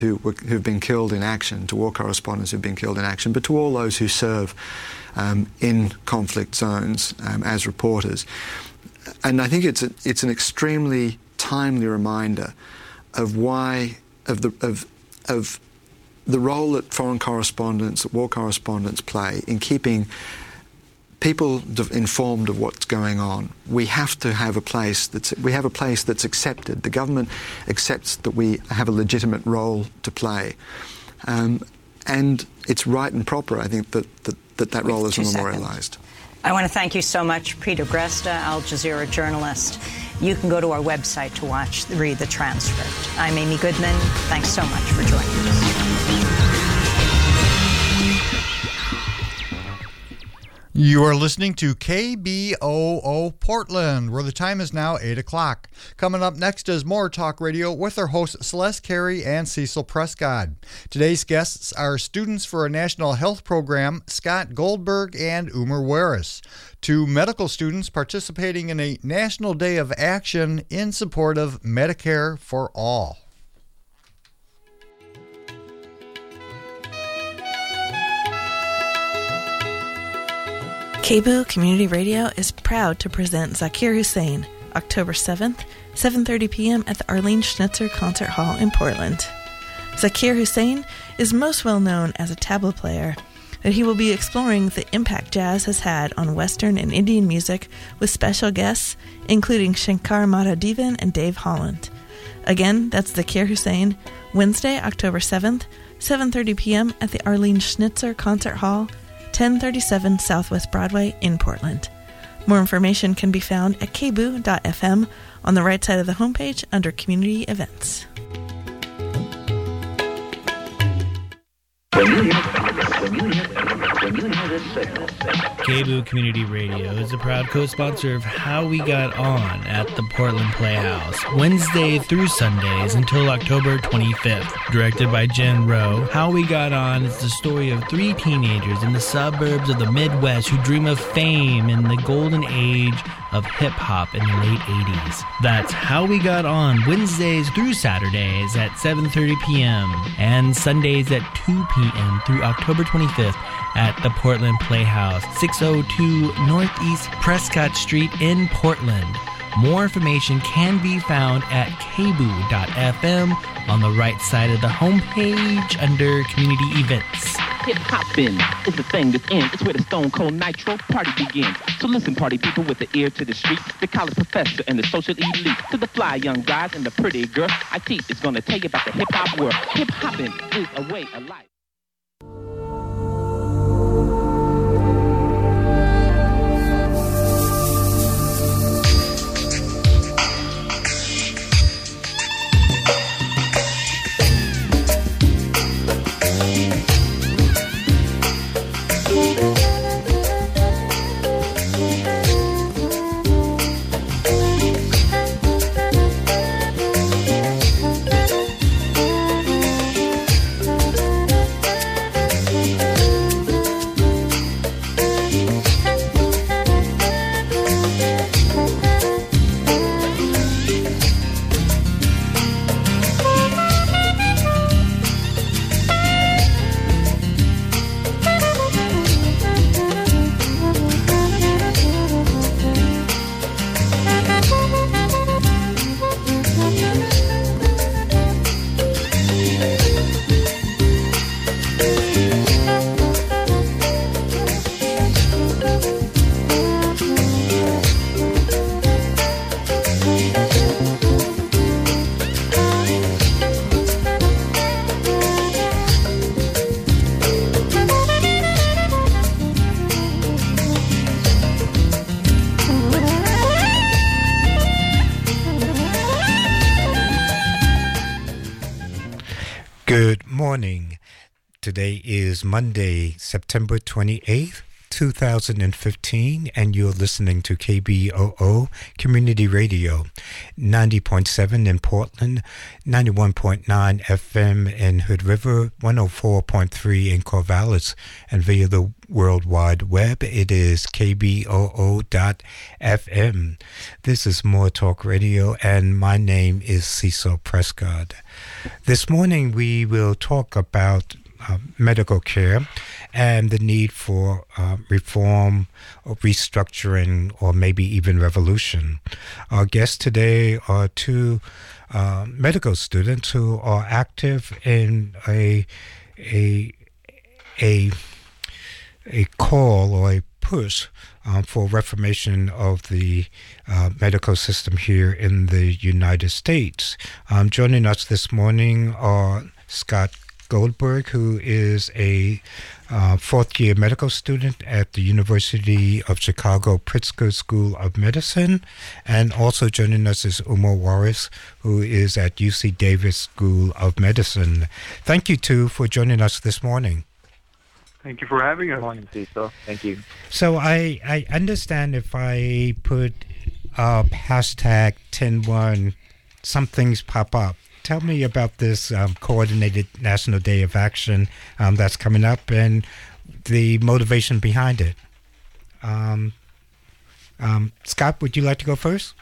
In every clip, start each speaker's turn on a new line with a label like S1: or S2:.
S1: who've been killed in action, to war correspondents who've been killed in action, but to all those who serve in conflict zones as reporters. And I think it's an extremely timely reminder of the role that foreign correspondents, that war correspondents play in keeping people informed of what's going on. We have to have a place that's accepted. The government accepts that we have a legitimate role to play, and it's right and proper, I think, that role is memorialised.
S2: I want to thank you so much, Peter Gresta, Al Jazeera journalist. You can go to our website to read the transcript. I'm Amy Goodman. Thanks so much for joining us.
S3: You are listening to KBOO Portland, where the time is now 8 o'clock. Coming up next is more talk radio with our hosts Celeste Carey and Cecil Prescott. Today's guests are students for a national health program, Scott Goldberg and Umer Waris, two medical students participating in a National Day of Action in support of Medicare for All.
S4: KBOO Community Radio is proud to present Zakir Hussain, October 7th, 7:30 p.m. at the Arlene Schnitzer Concert Hall in Portland. Zakir Hussain is most well known as a tabla player, but he will be exploring the impact jazz has had on Western and Indian music with special guests, including Shankar Mahadevan and Dave Holland. Again, that's Zakir Hussain, Wednesday, October 7th, 7:30 p.m. at the Arlene Schnitzer Concert Hall, 1037 Southwest Broadway in Portland. More information can be found at kboo.fm on the right side of the homepage under Community Events.
S5: KBOO Community Radio is a proud co-sponsor of How We Got On at the Portland Playhouse, Wednesday through Sundays until October 25th. Directed by Jen Rowe, How We Got On is the story of three teenagers in the suburbs of the Midwest who dream of fame in the golden age of hip-hop in the late 80s. That's How We Got On, Wednesdays through Saturdays at 7:30 p.m. and Sundays at 2 p.m. through October 25th at the Portland Playhouse, 602 Northeast Prescott Street in Portland. More information can be found at kboo.fm on the right side of the homepage under Community Events.
S6: Hip-hoppin' is the thing that's in. It's where the Stone Cold Nitro party begins. So listen, party people, with the ear to the street, the college professor and the social elite, to the fly young guys and the pretty girls, I teach is gonna tell you about the hip-hop world. Hip-hoppin' is a way of life.
S7: Good morning. Today is Monday, September 28th, 2015, and you're listening to KBOO Community Radio, 90.7 in Portland, 91.9 FM in Hood River, 104.3 in Corvallis, and via the World Wide Web, it is kboo.fm. This is More Talk Radio, and my name is Cecil Prescott. This morning we will talk about medical care and the need for reform or restructuring or maybe even revolution. Our guests today are two medical students who are active in a call or a push for reformation of the medical system here in the United States. Joining us this morning are Scott Goldberg, who is a fourth-year medical student at the University of Chicago Pritzker School of Medicine. And also joining us is Umar Waris, who is at UC Davis School of Medicine. Thank you, two, for joining us this morning.
S8: Thank you for having us.
S6: Good morning, Cecil. Thank you.
S7: So I understand if I put hashtag 10-1, some things pop up. Tell me about this coordinated National Day of Action that's coming up and the motivation behind it. Scott, would you like to go first?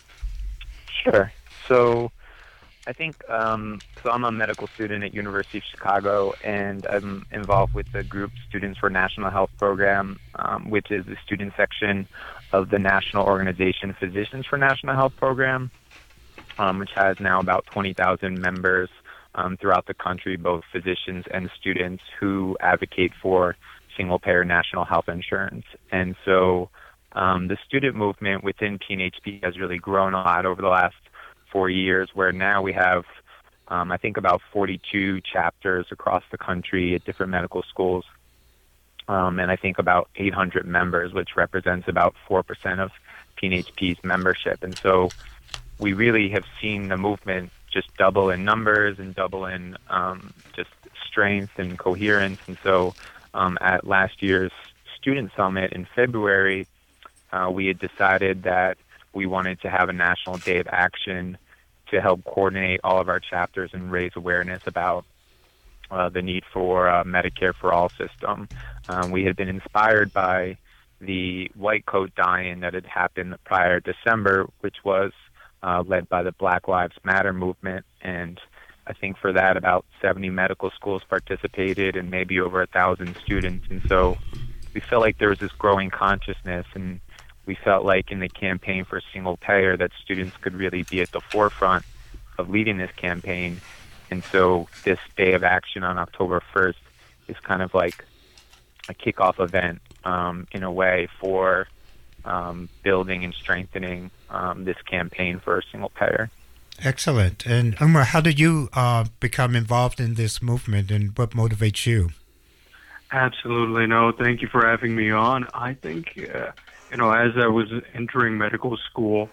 S6: Sure. So I think, so I'm a medical student at University of Chicago, and I'm involved with the group Students for National Health Program, which is the student section of the National Organization Physicians for National Health Program, which has now about 20,000 members throughout the country, both physicians and students who advocate for single-payer national health insurance. And so the student movement within PNHP has really grown a lot over the last 4 years, where now we have, I think, about 42 chapters across the country at different medical schools, and I think about 800 members, which represents about 4% of PNHP's membership. And so we really have seen the movement just double in numbers and double in just strength and coherence. And so at last year's Student Summit in February, we had decided that we wanted to have a National Day of Action to help coordinate all of our chapters and raise awareness about the need for Medicare for All system. We had been inspired by the white coat die-in that had happened prior December, which was led by the Black Lives Matter movement, and I think for that about 70 medical schools participated and maybe over 1,000 students. And so we felt like there was this growing consciousness, and we felt like in the campaign for single payer that students could really be at the forefront of leading this campaign. And so this Day of Action on October 1st is kind of like a kickoff event in a way for building and strengthening this campaign for a single payer.
S7: Excellent. And Umar, how did you become involved in this movement, and what motivates you?
S8: Absolutely. No, thank you for having me on. I think, as I was entering medical school,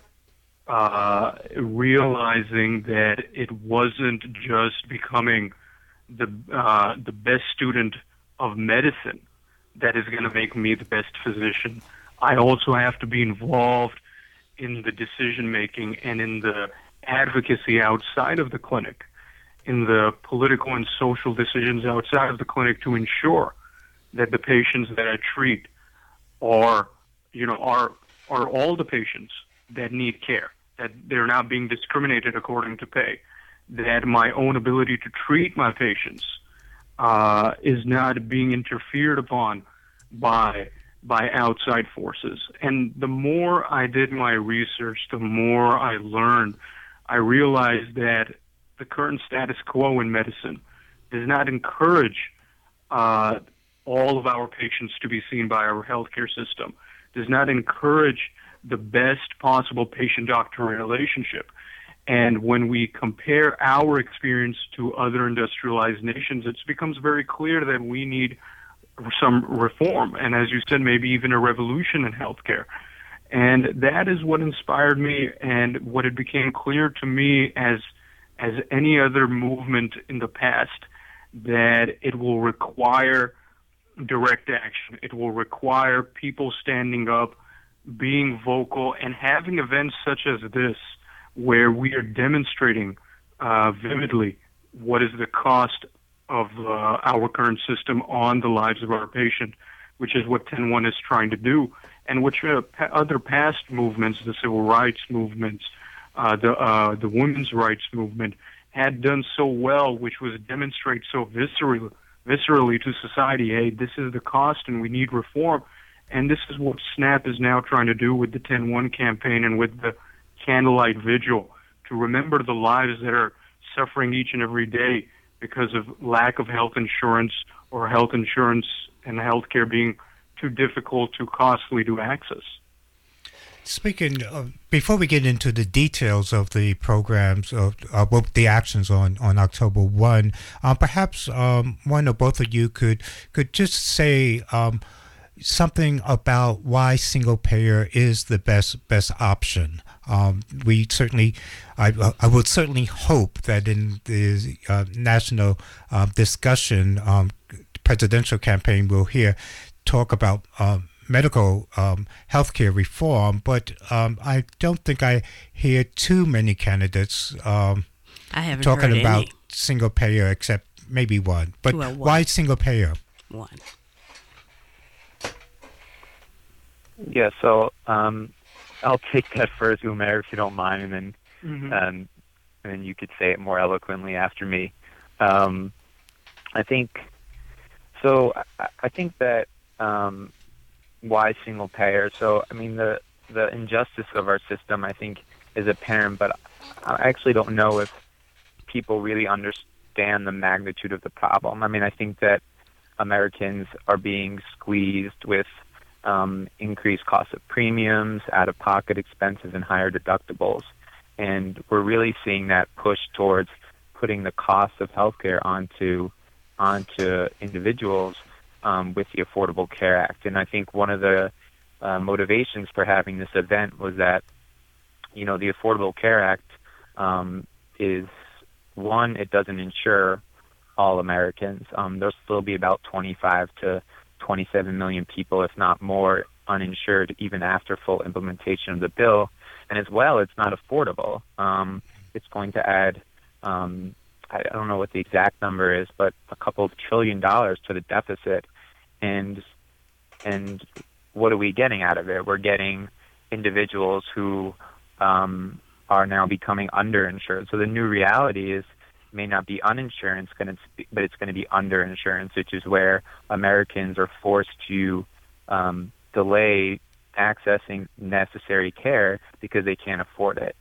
S8: realizing that it wasn't just becoming the best student of medicine that is going to make me the best physician. I also have to be involved in the decision-making and in the advocacy outside of the clinic, in the political and social decisions outside of the clinic to ensure that the patients that I treat are all the patients that need care, that they're not being discriminated according to pay, that my own ability to treat my patients is not being interfered upon by outside forces. And the more I did my research, the more I learned, I realized that the current status quo in medicine does not encourage all of our patients to be seen by our healthcare system, does not encourage the best possible patient-doctor relationship. And when we compare our experience to other industrialized nations, it becomes very clear that we need some reform, and as you said, maybe even a revolution in healthcare. And that is what inspired me, and what it became clear to me as any other movement in the past, that it will require direct action. It will require people standing up, being vocal, and having events such as this, where we are demonstrating vividly what is the cost of our current system on the lives of our patient, which is what 10-1 is trying to do, and which other past movements, the civil rights movements, the women's rights movement, had done so well, which was demonstrate so viscerally to society, hey, this is the cost and we need reform. And this is what SNAP is now trying to do with the 10-1 campaign and with the candlelight vigil, to remember the lives that are suffering each and every day because of lack of health insurance, or health insurance and health care being too difficult, too costly to access.
S7: Speaking of, before we get into the details of the programs, of the actions on October 1, perhaps one or both of you could just say something about why single payer is the best option. We certainly, I would certainly hope that in the national discussion, presidential campaign, we'll hear talk about medical healthcare reform, but I don't think I hear too many candidates
S9: I haven't
S7: talking
S9: heard
S7: about
S9: any.
S7: single payer, except maybe one. But
S9: Well, one.
S7: why single payer?
S9: One.
S10: Yeah, so I'll take that first, Umair, if you don't mind, and then you could say it more eloquently after me. I think so. I think that why single payer? So I mean, the injustice of our system, I think, is apparent, but I actually don't know if people really understand the magnitude of the problem. I mean, I think that Americans are being squeezed with increased costs of premiums, out-of-pocket expenses, and higher deductibles. And we're really seeing that push towards putting the cost of healthcare onto individuals with the Affordable Care Act. And I think one of the motivations for having this event was that, the Affordable Care Act is, one, it doesn't insure all Americans. There'll still be about 25 to 27 million people, if not more, uninsured even after full implementation of the bill. And as well, it's not affordable. It's going to add, I don't know what the exact number is, but a couple of $1 trillion to the deficit. And what are we getting out of it? We're getting individuals who are now becoming underinsured. So the new reality is, may not be uninsurance, but it's going to be underinsurance, which is where Americans are forced to delay accessing necessary care because they can't afford it.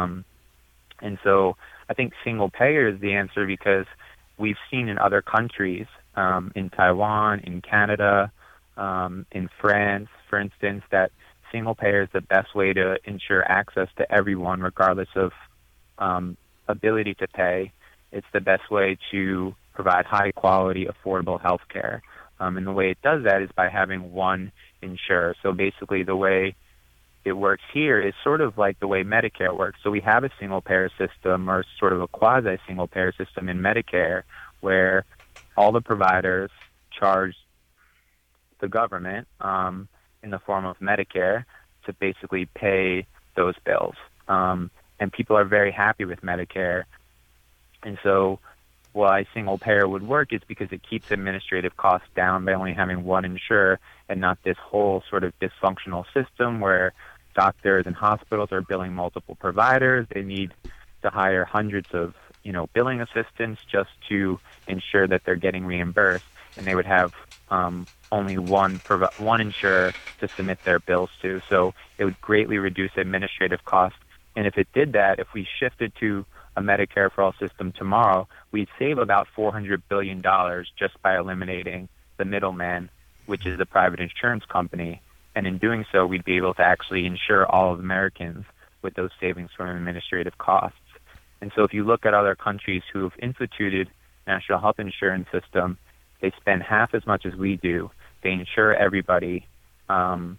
S10: And so I think single payer is the answer, because we've seen in other countries, in Taiwan, in Canada, in France, for instance, that single payer is the best way to ensure access to everyone, regardless of ability to pay. It's the best way to provide high-quality, affordable health care. And the way it does that is by having one insurer. So basically the way it works here is sort of like the way Medicare works. So we have a single-payer system, or sort of a quasi-single-payer system in Medicare, where all the providers charge the government in the form of Medicare to basically pay those bills. And people are very happy with Medicare. And so why single payer would work is because it keeps administrative costs down by only having one insurer, and not this whole sort of dysfunctional system where doctors and hospitals are billing multiple providers. They need to hire hundreds of, billing assistants just to ensure that they're getting reimbursed, and they would have only one insurer to submit their bills to. So it would greatly reduce administrative costs. And if it did that, if we shifted to a Medicare for All system tomorrow, we'd save about $400 billion just by eliminating the middleman, which is the private insurance company. And in doing so, we'd be able to actually insure all of Americans with those savings from administrative costs. And so if you look at other countries who have instituted national health insurance system, they spend half as much as we do. They insure everybody. And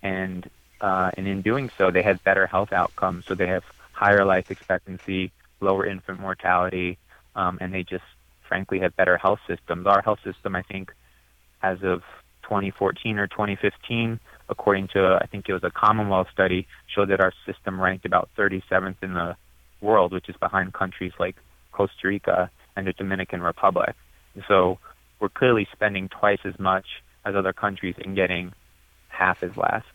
S10: in doing so, they have better health outcomes. So they have higher life expectancy, lower infant mortality, and they just, frankly, have better health systems. Our health system, I think, as of 2014 or 2015, according to, I think it was a Commonwealth study, showed that our system ranked about 37th in the world, which is behind countries like Costa Rica and the Dominican Republic. And so we're clearly spending twice as much as other countries and getting half as much.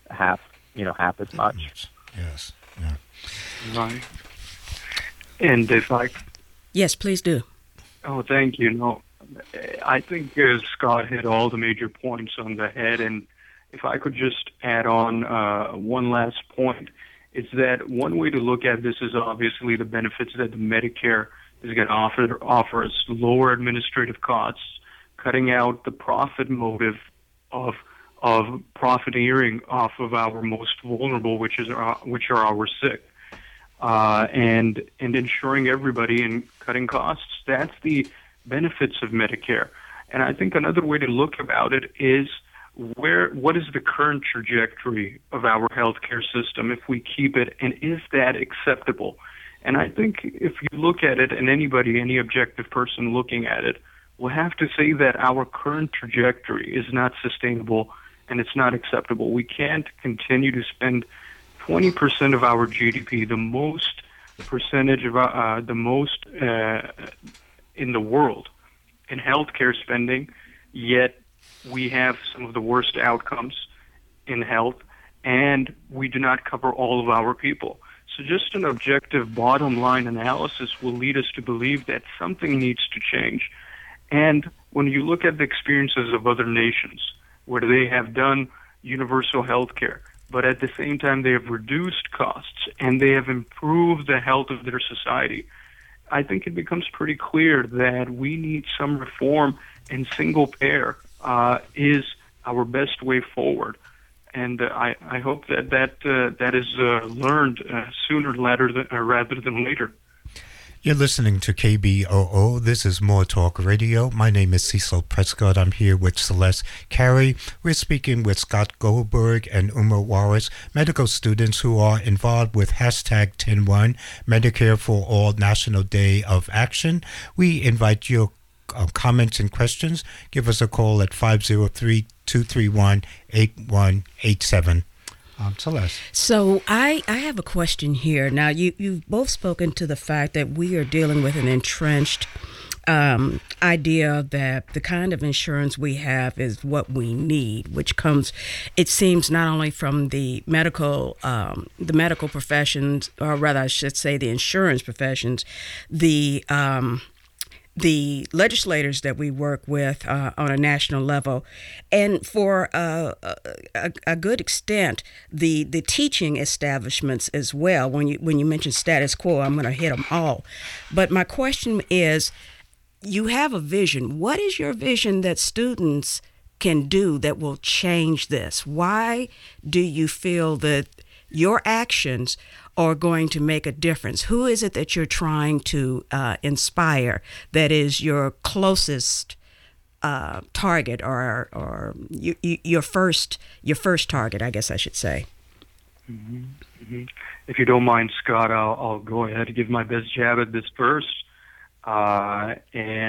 S7: Yes. Yeah.
S8: Right. And if I
S9: Yes, please do.
S8: Oh, thank you. No, I think Scott hit all the major points on the head, and if I could just add on one last point, it's that one way to look at this is obviously the benefits that the Medicare is going to offer us: lower administrative costs, cutting out the profit motive of profiteering off of our most vulnerable, which are our sick, and ensuring everybody and cutting costs. That's the benefits of Medicare. And I think another way to look about it is what is the current trajectory of our healthcare system if we keep it, and is that acceptable? And I think if you look at it, and any objective person looking at it, will have to say that our current trajectory is not sustainable and it's not acceptable. We can't continue to spend 20% of our GDP, the most percentage of in the world, in healthcare spending, yet we have some of the worst outcomes in health, and we do not cover all of our people. So just an objective bottom line analysis will lead us to believe that something needs to change. And when you look at the experiences of other nations where they have done universal health care, but at the same time they have reduced costs and they have improved the health of their society, I think it becomes pretty clear that we need some reform, and single payer is our best way forward. And I hope that is learned sooner rather than later.
S7: You're listening to KBOO. This is More Talk Radio. My name is Cecil Prescott. I'm here with Celeste Carey. We're speaking with Scott Goldberg and Uma Warris, medical students who are involved with hashtag 10-1, Medicare for All National Day of Action. We invite your comments and questions. Give us a call at 503-231-8187. Celeste.
S9: So I have a question here. Now, you've both spoken to the fact that we are dealing with an entrenched idea that the kind of insurance we have is what we need, which comes, it seems, not only from the medical professions, or rather I should say the insurance professions, the legislators that we work with on a national level, and for a good extent, the teaching establishments as well. When you mention status quo, I'm going to hit them all. But my question is, you have a vision. What is your vision that students can do that will change this? Why do you feel that your actions are going to make a difference? Who is it that you're trying to inspire that is your closest target, or your first target, I guess I should say?
S8: Mm-hmm. Mm-hmm. If you don't mind, Scott, I'll go ahead and give my best jab at this first. I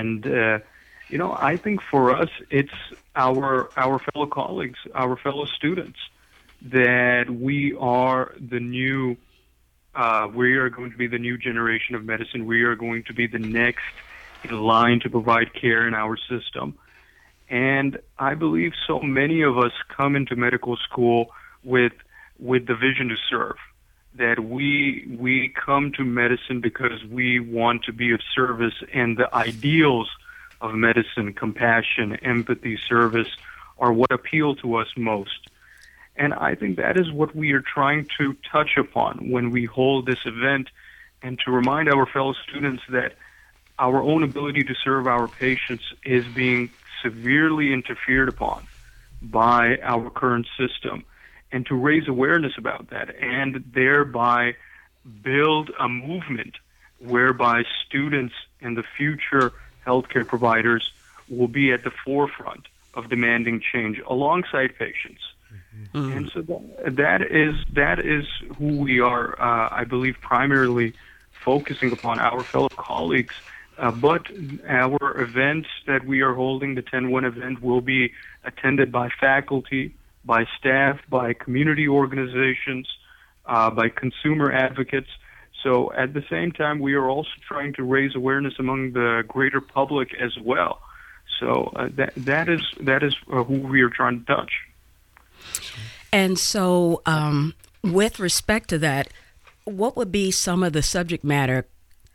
S8: think for us, it's our fellow colleagues, our fellow students, that we are going to be the new generation of medicine. We are going to be the next in line to provide care in our system. And I believe so many of us come into medical school with the vision to serve, that we come to medicine because we want to be of service, and the ideals of medicine, compassion, empathy, service, are what appeal to us most. And I think that is what we are trying to touch upon when we hold this event, and to remind our fellow students that our own ability to serve our patients is being severely interfered upon by our current system, and to raise awareness about that, and thereby build a movement whereby students and the future healthcare providers will be at the forefront of demanding change alongside patients. Mm-hmm. And so that is who we are, I believe, primarily focusing upon, our fellow colleagues. But our events that we are holding, the 10-1 event, will be attended by faculty, by staff, by community organizations, by consumer advocates. So at the same time, we are also trying to raise awareness among the greater public as well. So that is who we are trying to touch.
S9: And so with respect to that, what would be some of the subject matter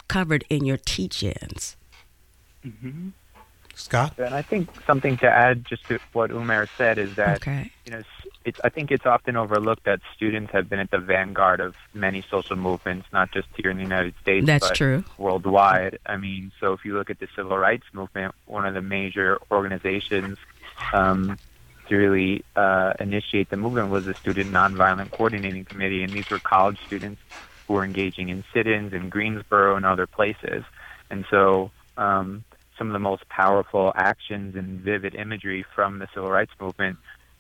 S9: covered in your teach-ins.
S10: Mm-hmm.
S7: Scott?
S10: And I think something to add just to what Umair said is that, I think it's often overlooked that students have been at the vanguard of many social movements, not just here in the United States,
S9: That's
S10: but
S9: true.
S10: worldwide. I mean, so if you look at the civil rights movement, one of the major organizations to really initiate the movement was the Student Nonviolent Coordinating Committee, and these were college students who were engaging in sit-ins in Greensboro and other places. And so some of the most powerful actions and vivid imagery from the civil rights movement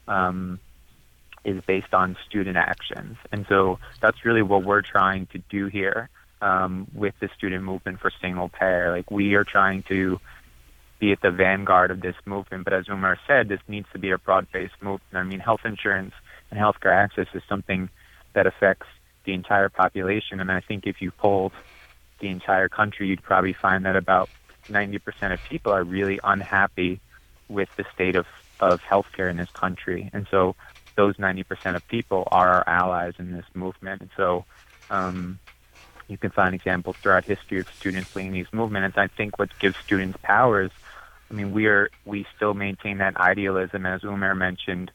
S10: is based on student actions. And so that's really what we're trying to do here with the student movement for single payer. Like, we are trying to be at the vanguard of this movement, but as Umar said, this needs to be a broad-based movement. I mean, health insurance and healthcare access is something that affects the entire population, and I think if you polled the entire country, you'd probably find that about 90% of people are really unhappy with the state of healthcare in this country. And so those 90% of people are our allies in this movement. And so you can find examples throughout history of students leading these movements. I think what gives students power is, I mean, we still maintain that idealism, as Umair mentioned,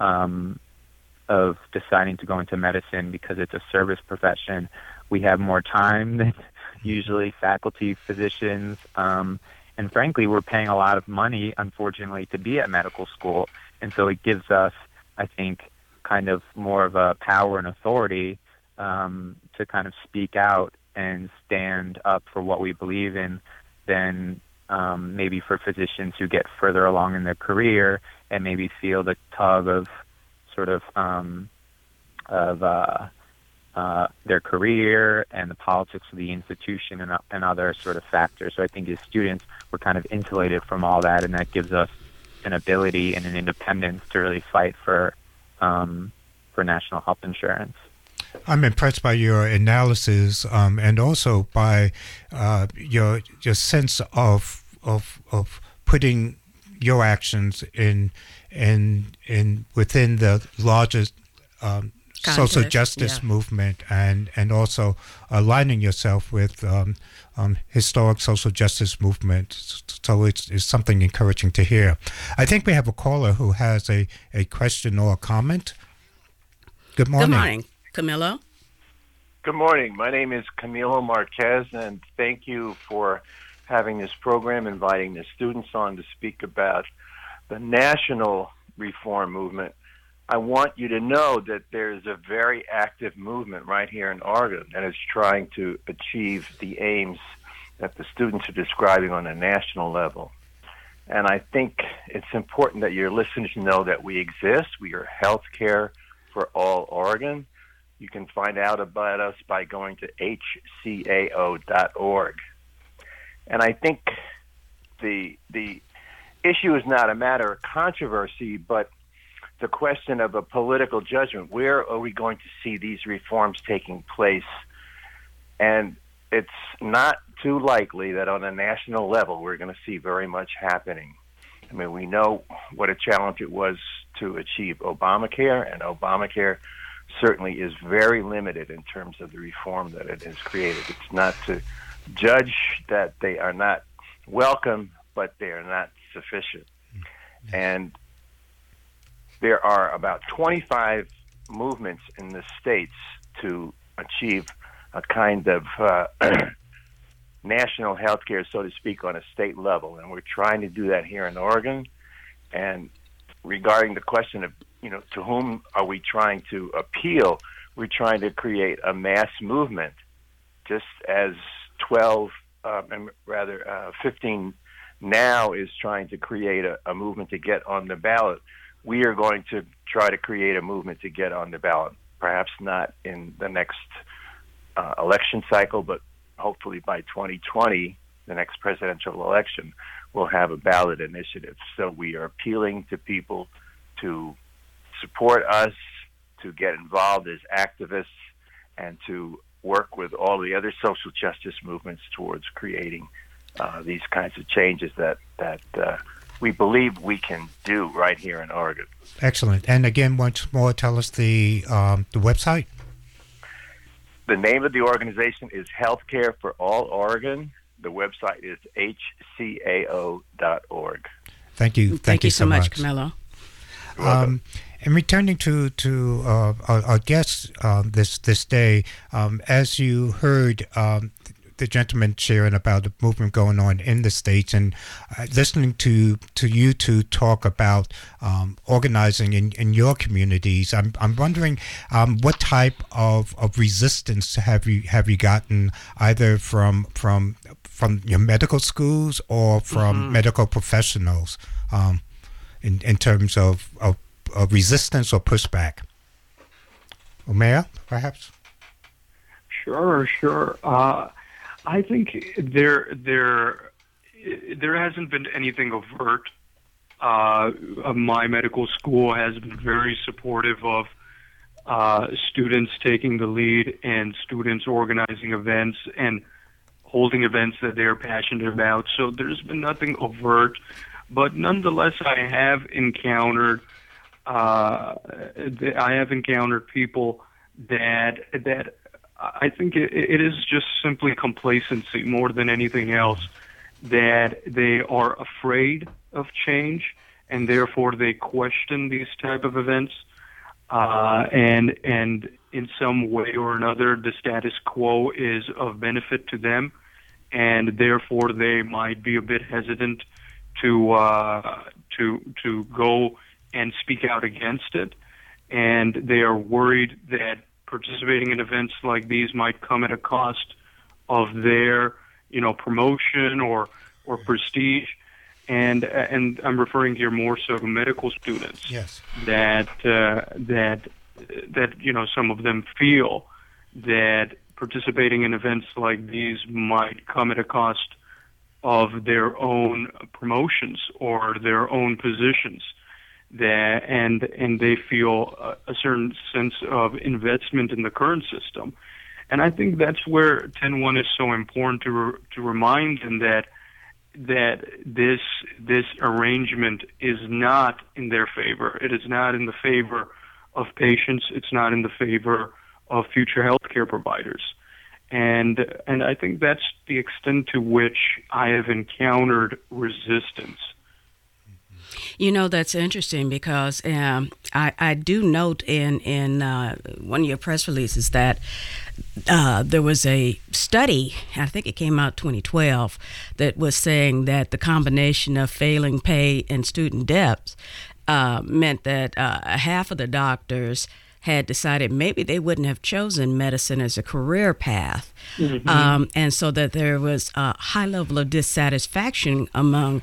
S10: of deciding to go into medicine because it's a service profession. We have more time than usually faculty, physicians, and frankly, we're paying a lot of money, unfortunately, to be at medical school. And so it gives us, I think, kind of more of a power and authority to kind of speak out and stand up for what we believe in than maybe for physicians who get further along in their career and maybe feel the tug of sort of their career and the politics of the institution and other sort of factors. So I think as students, we're kind of insulated from all that, and that gives us an ability and an independence to really fight for national health insurance.
S7: I'm impressed by your analysis and also by your sense of putting your actions in within the largest social justice movement and also aligning yourself with historic social justice movement. So it's something encouraging to hear. I think we have a caller who has a question or a comment. Good morning.
S9: Good morning, Camilo.
S11: Good morning. My name is Camilo Marquez, and thank you for having this program, inviting the students on to speak about the national reform movement. I want you to know that there's a very active movement right here in Oregon that is trying to achieve the aims that the students are describing on a national level. And I think it's important that your listeners know that we exist. We are Healthcare for All Oregon. You can find out about us by going to hcao.org. And I think the issue is not a matter of controversy, but the question of a political judgment. Where are we going to see these reforms taking place? And it's not too likely that on a national level we're going to see very much happening. I mean, we know what a challenge it was to achieve Obamacare, and Obamacare certainly is very limited in terms of the reform that it has created. It's not to judge that they are not welcome, but they are not sufficient. And there are about 25 movements in the states to achieve a kind of national health care, so to speak, on a state level. And we're trying to do that here in Oregon. And regarding the question of, to whom are we trying to appeal, we're trying to create a mass movement, just as 15 now is trying to create a movement to get on the ballot. We are going to try to create a movement to get on the ballot, perhaps not in the next election cycle, but hopefully by 2020, the next presidential election, we'll have a ballot initiative. So we are appealing to people to support us, to get involved as activists, and to work with all the other social justice movements towards creating these kinds of changes that we believe we can do right here in Oregon.
S7: Excellent. And again, once more, tell us the website.
S11: The name of the organization is Healthcare for All Oregon. The website is hcao.org.
S7: Thank you.
S9: Thank you so much, Camilo.
S7: And returning to our guests this day, as you heard the gentleman sharing about the movement going on in the States, and listening to you two talk about organizing in your communities, I'm wondering what type of resistance have you gotten, either from your medical schools or from medical professionals, in terms of resistance or pushback? Umair, perhaps?
S8: Sure. I think there hasn't been anything overt. My medical school has been very supportive of students taking the lead and students organizing events and holding events that they're passionate about. So there's been nothing overt, but nonetheless, I have encountered people that I think it is just simply complacency more than anything else, that they are afraid of change and therefore they question these type of events, and in some way or another the status quo is of benefit to them, and therefore they might be a bit hesitant to go and speak out against it, and they are worried that participating in events like these might come at a cost of their, promotion or prestige, and I'm referring here more so to medical students.
S7: Yes.
S8: That some of them feel that participating in events like these might come at a cost of their own promotions or their own positions. And they feel a certain sense of investment in the current system, and I think that's where 10-1 is so important to remind them that this arrangement is not in their favor. It is not in the favor of patients. It's not in the favor of future healthcare providers, and I think that's the extent to which I have encountered resistance.
S9: That's interesting because I do note in one of your press releases that there was a study, I think it came out 2012, that was saying that the combination of failing pay and student debts meant that half of the doctors had decided maybe they wouldn't have chosen medicine as a career path. And so that there was a high level of dissatisfaction among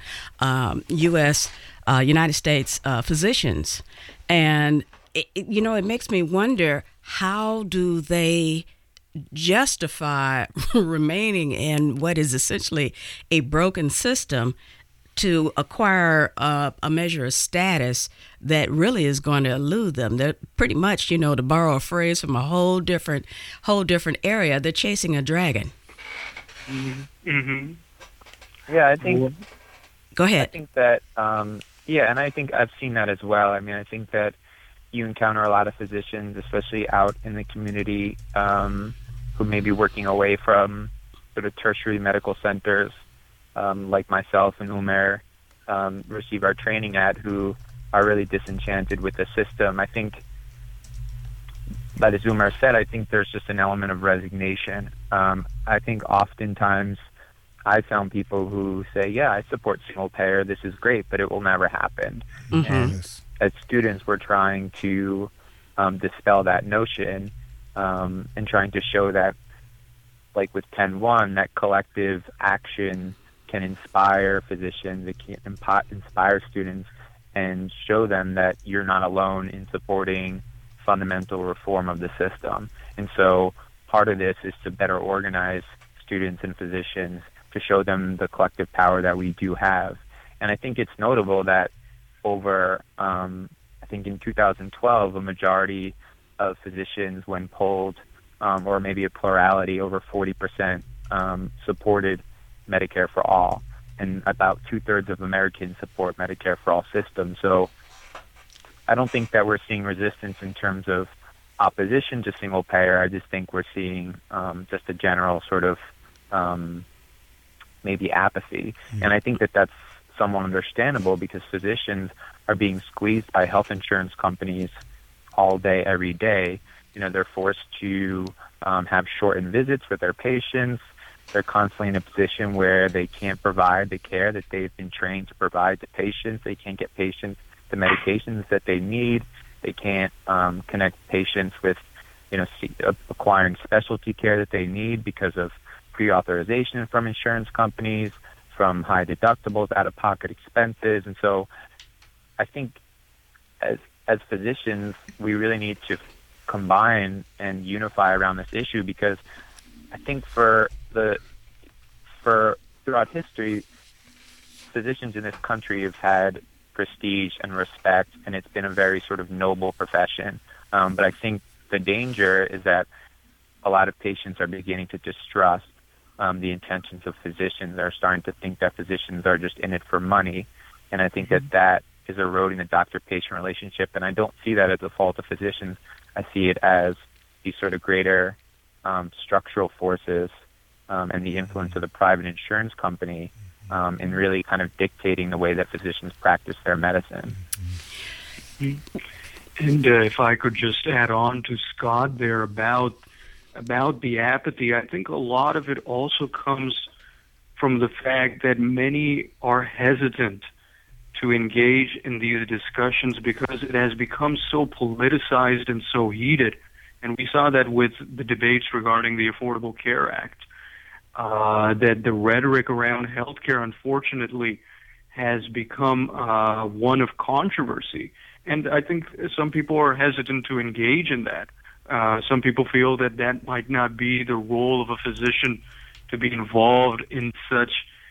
S9: United States physicians. And, it makes me wonder, how do they justify remaining in what is essentially a broken system to acquire a measure of status that really is going to elude them? They're pretty much, to borrow a phrase from a whole different area, they're chasing a dragon.
S10: Yeah, I think.
S9: Go ahead.
S10: I think that. And I think I've seen that as well. I mean, I think that you encounter a lot of physicians, especially out in the community, who may be working away from sort of tertiary medical centers, like myself and Umair receive our training at, who are really disenchanted with the system. I think, but as Umair said, I think there's just an element of resignation. I think oftentimes I found people who say, yeah, I support single payer, this is great, but it will never happen. And as students, we're trying to dispel that notion and trying to show that, like with 10-1, that collective action can inspire physicians, it can inspire students, and show them that you're not alone in supporting fundamental reform of the system. And so part of this is to better organize students and physicians, to show them the collective power that we do have. And I think it's notable that over, I think in 2012, a majority of physicians, when polled, or maybe a plurality, over 40%, supported Medicare for all. And about 2/3 of Americans support Medicare for all systems. So I don't think that we're seeing resistance in terms of opposition to single payer. I just think we're seeing just a general sort of maybe apathy. And I think that that's somewhat understandable because physicians are being squeezed by health insurance companies all day, every day. You know, they're forced to have shortened visits with their patients. They're constantly in a position where they can't provide the care that they've been trained to provide to patients. They can't get patients the medications that they need. They can't connect patients with, acquiring specialty care that they need because of pre-authorization from insurance companies, from high deductibles, out-of-pocket expenses. And so I think as physicians, we really need to combine and unify around this issue, because I think throughout history, physicians in this country have had prestige and respect, and it's been a very sort of noble profession. But I think the danger is that a lot of patients are beginning to distrust the intentions of physicians. They're starting to think that physicians are just in it for money, and I think that is eroding the doctor-patient relationship. And I don't see that as a fault of physicians. I see it as these sort of greater structural forces and the influence of the private insurance company in really kind of dictating the way that physicians practice their medicine.
S8: And if I could just add on to Scott there about the apathy, I think a lot of it also comes from the fact that many are hesitant to engage in these discussions because it has become so politicized and so heated. And we saw that with the debates regarding the Affordable Care Act, that the rhetoric around healthcare, unfortunately, has become one of controversy. And I think some people are hesitant to engage in that. Some people feel that might not be the role of a physician to be involved in such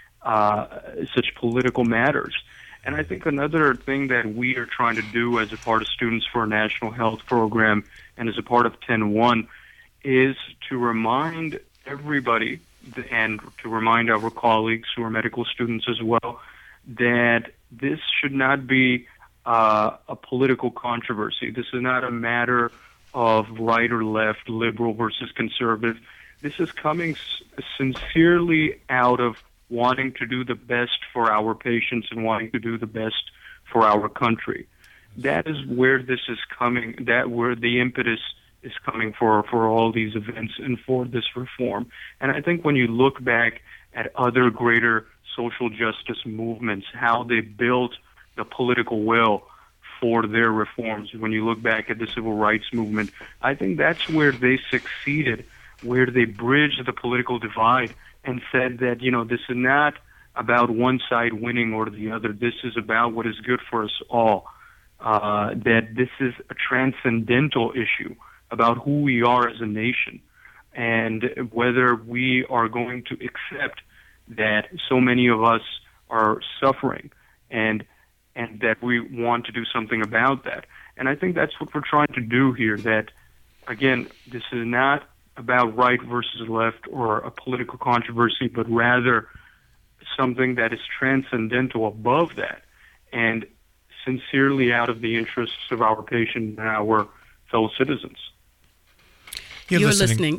S8: political matters. And I think another thing that we are trying to do as a part of Students for a National Health Program and as a part of 10-1 is to remind everybody and to remind our colleagues who are medical students as well that this should not be a political controversy. This is not a matter of right or left, liberal versus conservative. This is coming sincerely out of wanting to do the best for our patients and wanting to do the best for our country. That is where this is coming, where the impetus is coming for all these events and for this reform. And I think when you look back at other greater social justice movements, how they built the political will for their reforms, when you look back at the civil rights movement, I think that's where they succeeded, where they bridged the political divide and said that, this is not about one side winning or the other. This is about what is good for us all. That this is a transcendental issue about who we are as a nation and whether we are going to accept that so many of us are suffering and that we want to do something about that. And I think that's what we're trying to do here, that, again, this is not about right versus left or a political controversy, but rather something that is transcendental above that and sincerely out of the interests of our patient and our fellow citizens.
S9: You're listening.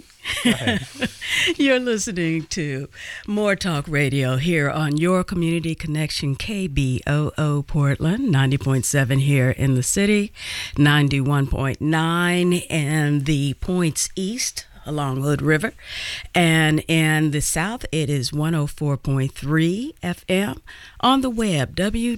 S9: You're listening to More Talk Radio here on your community connection, KBOO Portland, 90.7 here in the city, 91.9 in the points east along Hood River, and in the south it is 104.3 FM. On the web,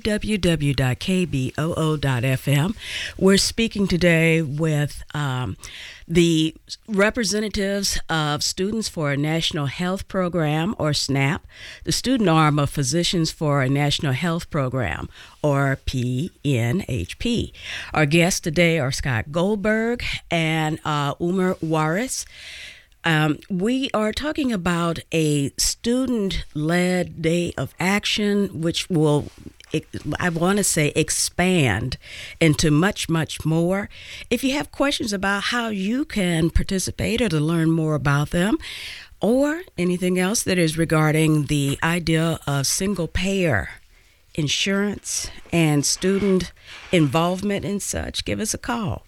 S9: www.kboo.fm. We're speaking today with the representatives of Students for a National Health Program, or SNAP, the student arm of Physicians for a National Health Program, or PNHP. Our guests today are Scott Goldberg and Umar Waris. We are talking about a student-led day of action, which will, I want to say, expand into much, much more. If you have questions about how you can participate or to learn more about them, or anything else that is regarding the idea of single payer insurance and student involvement and such, give us a call,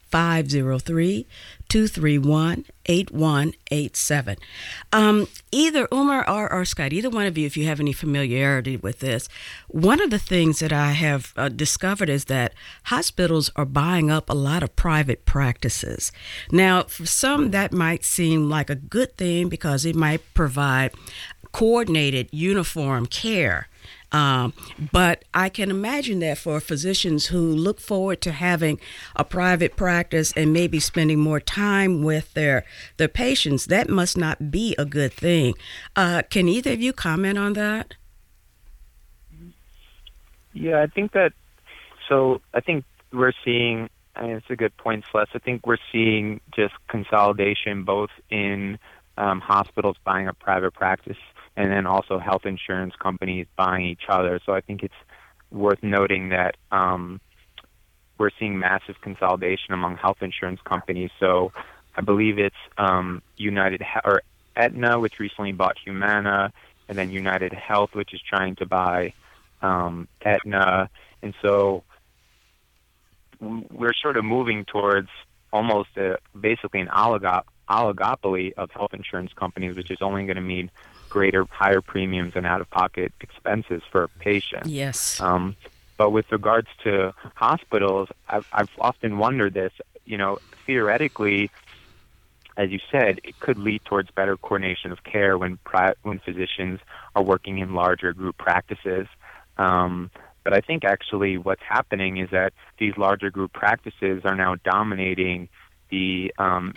S9: 503-231-8187. Either Umar or Scott, either one of you, if you have any familiarity with this, one of the things that I have discovered is that hospitals are buying up a lot of private practices. Now, for some, that might seem like a good thing because it might provide coordinated, uniform care. But I can imagine that for physicians who look forward to having a private practice and maybe spending more time with their patients, that must not be a good thing. Can either of you comment on that?
S10: Yeah, I think that, so I think we're seeing, it's a good point, Celeste. I think we're seeing just consolidation both in hospitals buying a private practice and then also health insurance companies buying each other. So I think it's worth noting that we're seeing massive consolidation among health insurance companies. So I believe it's or Aetna, which recently bought Humana, and then United Health, which is trying to buy Aetna. And so we're sort of moving towards almost basically an oligopoly of health insurance companies, which is only going to mean higher premiums and out-of-pocket expenses for patients.
S9: Yes.
S10: But with regards to hospitals, I've often wondered this. Theoretically, as you said, it could lead towards better coordination of care when physicians are working in larger group practices. But I think actually what's happening is that these larger group practices are now dominating the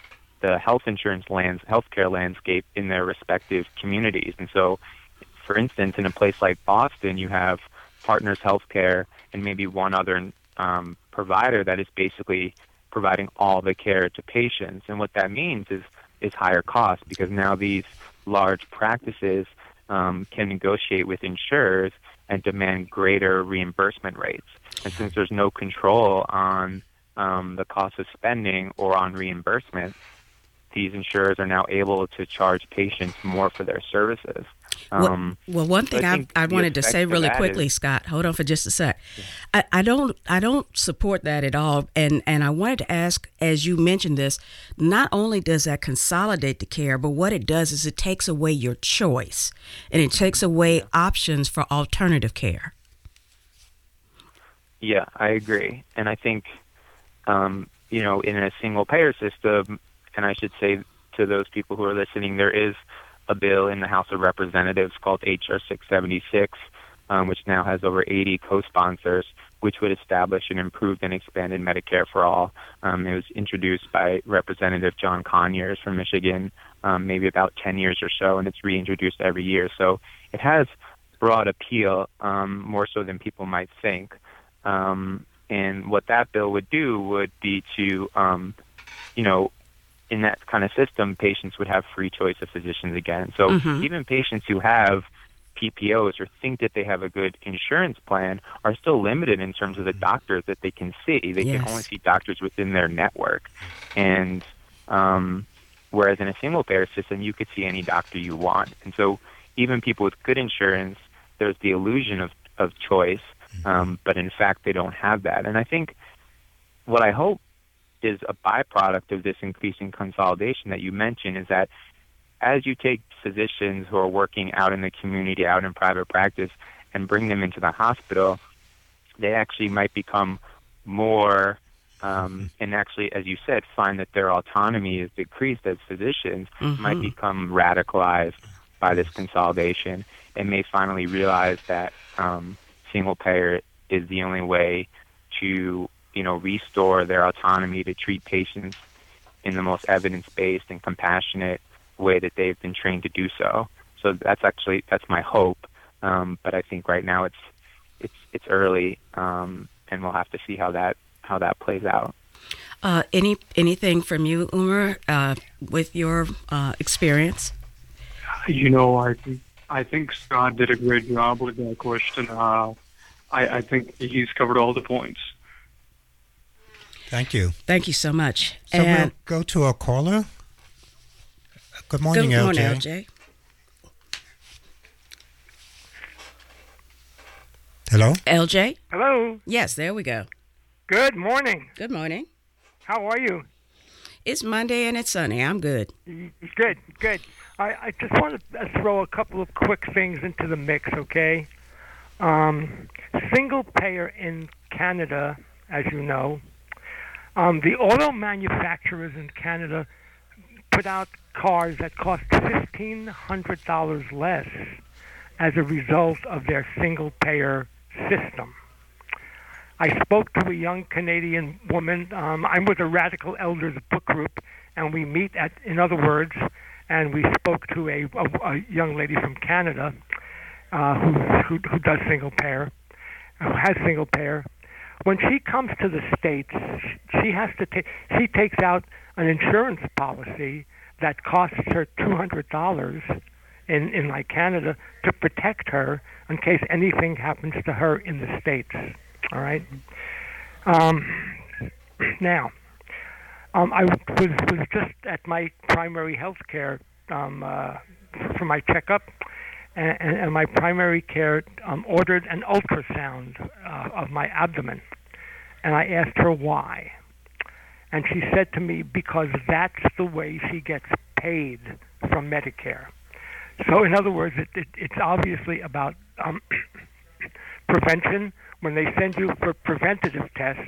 S10: healthcare landscape in their respective communities. And so, for instance, in a place like Boston, you have Partners Healthcare and maybe one other provider that is basically providing all the care to patients. And what that means is higher costs, because now these large practices can negotiate with insurers and demand greater reimbursement rates. And since there's no control on the cost of spending or on reimbursement, these insurers are now able to charge patients more for their services.
S9: Well, one thing I wanted to say really quickly, Scott, hold on for just a sec. Yeah. I don't support that at all. And I wanted to ask, as you mentioned this, not only does that consolidate the care, but what it does is it takes away your choice and it takes away options for alternative care.
S10: Yeah, I agree. And I think, in a single payer system, and I should say to those people who are listening, there is a bill in the House of Representatives called H.R. 676, which now has over 80 co-sponsors, which would establish an improved and expanded Medicare for all. It was introduced by Representative John Conyers from Michigan maybe about 10 years or so, and it's reintroduced every year. So it has broad appeal, more so than people might think. And what that bill would do would be to, in that kind of system, patients would have free choice of physicians again. So even patients who have PPOs or think that they have a good insurance plan are still limited in terms of the doctors that they can see. They can only see doctors within their network. And whereas in a single payer system, you could see any doctor you want. And so even people with good insurance, there's the illusion of choice, but in fact, they don't have that. And I think what I hope is a byproduct of this increasing consolidation that you mentioned is that as you take physicians who are working out in the community, out in private practice, and bring them into the hospital, they actually might become more, and actually, as you said, find that their autonomy is decreased as physicians, might become radicalized by this consolidation, and may finally realize that single payer is the only way to restore their autonomy to treat patients in the most evidence-based and compassionate way that they've been trained to do so. So that's my hope. But I think right now it's early, and we'll have to see how that plays out.
S9: Anything from you, Umar, with your experience?
S8: I think Scott did a great job with that question. I think he's covered all the points.
S7: Thank you.
S9: Thank you so much.
S7: So we'll go to a caller. Good morning, LJ.
S9: Good morning, LJ.
S7: Hello?
S9: LJ?
S12: Hello.
S9: Yes, there we go.
S12: Good morning.
S9: Good morning.
S12: How are you?
S9: It's Monday and it's sunny. I'm good.
S12: Good, good. I just want to throw a couple of quick things into the mix, okay? Single payer in Canada, as you know, the auto manufacturers in Canada put out cars that cost $1,500 less as a result of their single payer system. I spoke to a young Canadian woman. I'm with a Radical Elders book group, and we meet at, in other words, and we spoke to a young lady from Canada who does single payer, who has single payer. When she comes to the States, she takes out an insurance policy that costs her $200 in like Canada to protect her in case anything happens to her in the States. All right. Now, I was just at my primary health care for my checkup, and my primary care ordered an ultrasound of my abdomen, and I asked her why, and she said to me, because that's the way she gets paid from Medicare. So in other words, it's obviously about prevention. When they send you for preventative tests,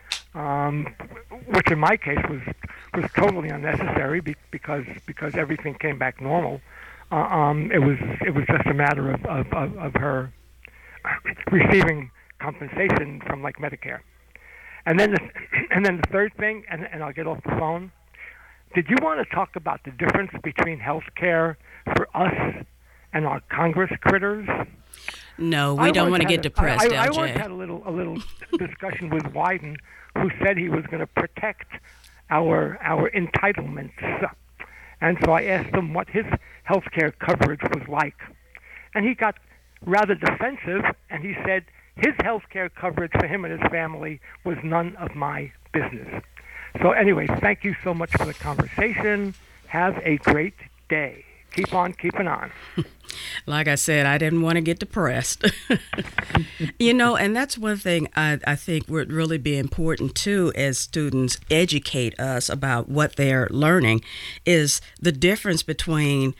S12: which in my case was totally unnecessary because everything came back normal. It was just a matter of her receiving compensation from like Medicare. And then the third thing, and I'll get off the phone. Did you want to talk about the difference between health care for us and our Congress critters?
S9: No, we don't want to get depressed, LJ.
S12: I once had a little discussion with Wyden, who said he was going to protect our entitlements. And so I asked him what his health care coverage was like. And he got rather defensive, and he said his health care coverage for him and his family was none of my business. So anyway, thank you so much for the conversation. Have a great day. Keep on keeping on.
S9: Like I said, I didn't want to get depressed. And that's one thing I think would really be important, too, as students educate us about what they're learning, is the difference between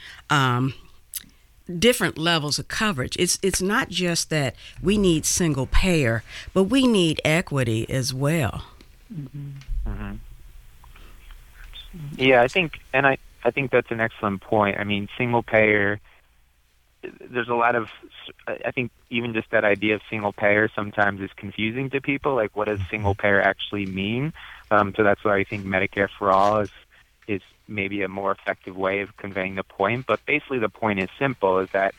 S9: different levels of coverage. It's not just that we need single payer, but we need equity as well.
S10: Mm-hmm. Mm-hmm. Yeah, I think that's an excellent point. I mean, single payer, there's a lot of, I think even just that idea of single payer sometimes is confusing to people. Like, what does single payer actually mean? So that's why I think Medicare for All is maybe a more effective way of conveying the point. But basically the point is simple, is that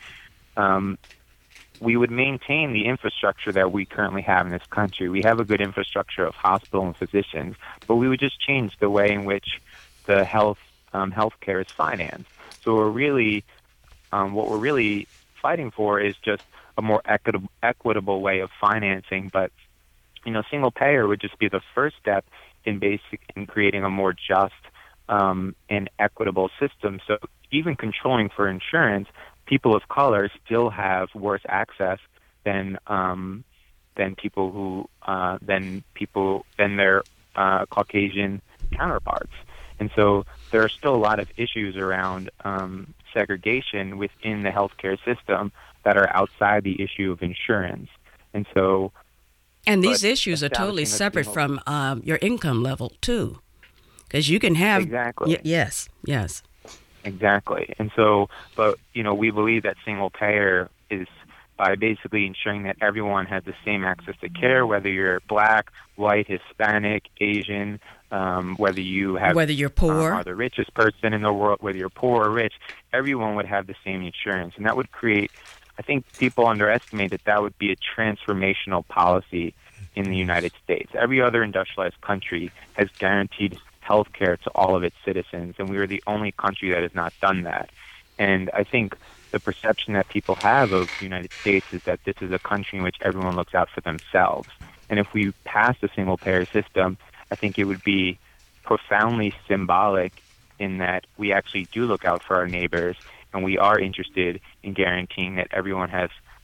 S10: we would maintain the infrastructure that we currently have in this country. We have a good infrastructure of hospital and physicians, but we would just change the way in which the healthcare is financed. So what we're really fighting for is just a more equitable way of financing. But single payer would just be the first step in creating a more just and equitable system. So even controlling for insurance, people of color still have worse access than people who than their Caucasian counterparts. And so there are still a lot of issues around segregation within the healthcare system that are outside the issue of insurance. And so,
S9: these issues are totally separate from your income level too, because you can have
S10: exactly.
S9: Yes.
S10: Exactly. And so, but we believe that single payer is by basically ensuring that everyone has the same access to care, whether you're Black, white, Hispanic, Asian, whether you're poor, are the richest person in the world, whether you're poor or rich, everyone would have the same insurance. And that would create, I think people underestimate that would be a transformational policy in the United States. Every other industrialized country has guaranteed health care to all of its citizens, and we are the only country that has not done that. And I think the perception that people have of the United States is that this is a country in which everyone looks out for themselves. And if we pass a single-payer system, I think it would be profoundly symbolic in that we actually do look out for our neighbors, and we are interested in guaranteeing that everyone has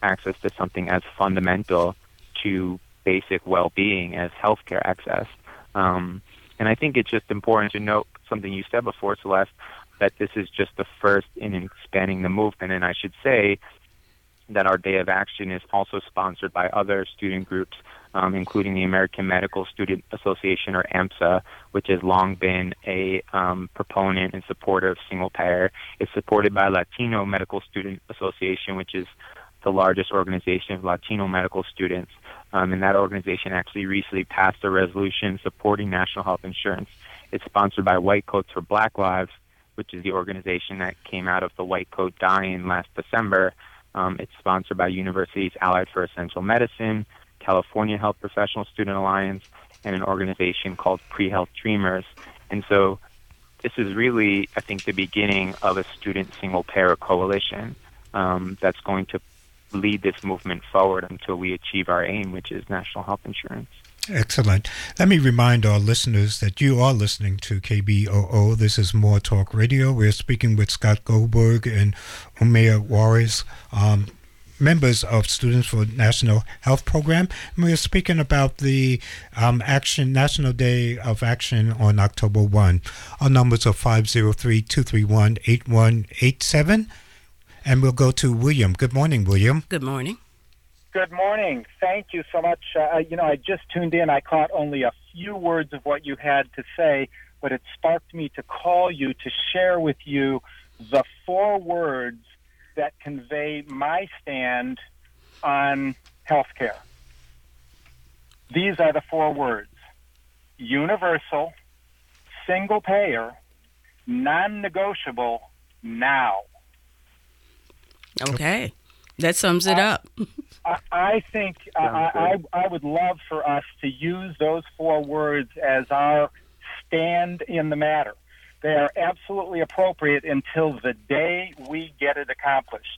S10: access to something as fundamental to basic well-being as healthcare access. And I think it's just important to note something you said before, Celeste, that this is just the first in expanding the movement. And I should say that our Day of Action is also sponsored by other student groups, including the American Medical Student Association, or AMSA, which has long been a proponent and supporter of single-payer. It's supported by Latino Medical Student Association, which is the largest organization of Latino medical students. And that organization actually recently passed a resolution supporting national health insurance. It's sponsored by White Coats for Black Lives, which is the organization that came out of the white coat dying last December. It's sponsored by Universities Allied for Essential Medicine, California Health Professional Student Alliance, and an organization called Pre-Health Dreamers. And so this is really, I think, the beginning of a student single-payer coalition that's going to lead this movement forward until we achieve our aim, which is national health insurance.
S7: Excellent. Let me remind our listeners that you are listening to KBOO. This is More Talk Radio. We're speaking with Scott Goldberg and Umair Juarez, members of Students for National Health Program. And we're speaking about the National Day of Action on October 1. Our numbers are 503-231-8187. And we'll go to William. Good morning, William.
S9: Good morning.
S13: Good morning. Thank you so much. I just tuned in. I caught only a few words of what you had to say, but it sparked me to call you to share with you the 4 words that convey my stand on healthcare. These are the 4 words: universal, single payer, non-negotiable, now.
S9: Okay. That sums it up.
S13: I think I would love for us to use those 4 words as our stand in the matter. They are absolutely appropriate until the day we get it accomplished.